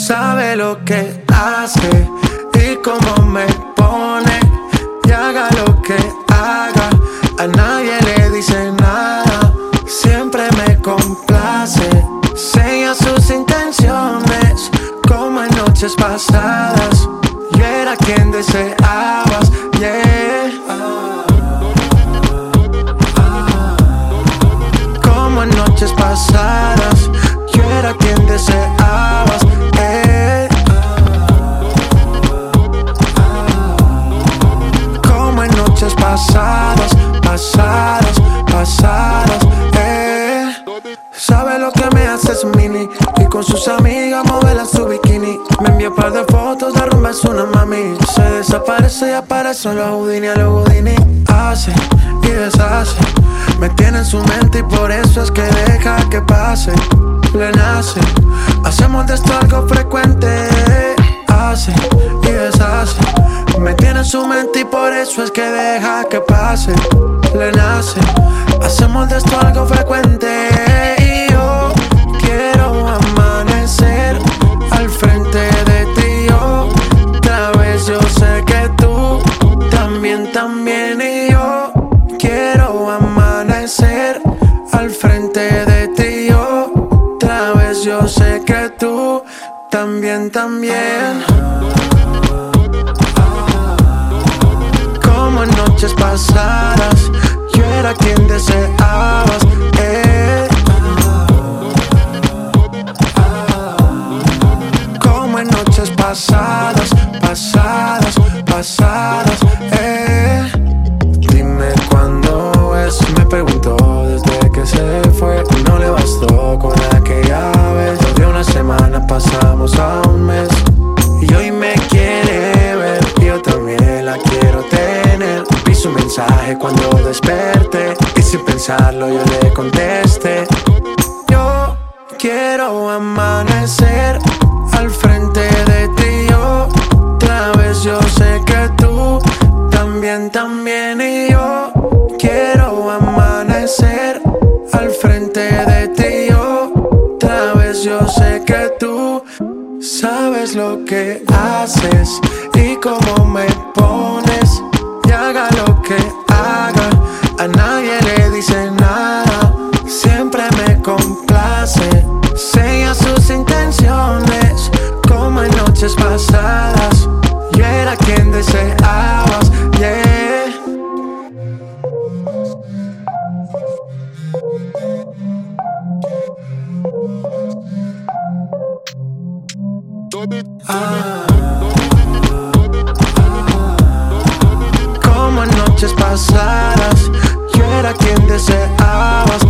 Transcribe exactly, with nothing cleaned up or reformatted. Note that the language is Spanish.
Sabe lo que hace y cómo me pone. Y haga lo que haga, a nadie le dice nada. Siempre me complace, sella sus intenciones como en noches pasadas. Yo era quien deseabas, yeah. Como en noches pasadas, yo era quien deseabas, eh. Como en noches pasadas, pasadas, pasadas, eh. Sabe lo que me hace es mini, y con sus amigas modela su bikini. Me envía un par de fotos, la rumba es una mami. Se desaparece y aparece los Houdini a los Houdini. Hace y deshace, me tiene en su mente y por eso es que deja que pase. Le nace, hacemos de esto algo frecuente. Hace y deshace, me tiene en su mente y por eso es que deja que pase. Le nace, hacemos de esto algo frecuente. Y yo quiero amanecer al frente de ti. Yo, otra vez yo sé que tú también, también. Y yo quiero amanecer al frente de ti. Yo, otra vez yo sé que tú también, también. Como en noches pasadas, yo era quien deseabas, eh. Como en noches pasadas, pasadas, pasadas, eh. Dime cuándo es, me preguntó desde que se fue. No le bastó con aquella vez. De una semana pasamos a un mes. Y hoy me quiere ver, y yo también la quiero tener. Vi su mensaje cuando desperté, y sin pensarlo yo le contesté. Yo quiero amanecer al frente de ti. Yo, otra vez yo sé que tú también, también. Y yo quiero amanecer al frente de ti. Yo, otra vez yo sé que tú sabes lo que haces y cómo me pones. Y haga lo que haga, a nadie le dice nada. Siempre me complace, sella sus intenciones como en noches pasadas. Yo era quien deseabas, yeah. Ah. Como en noches pasadas, yo era quien deseabas.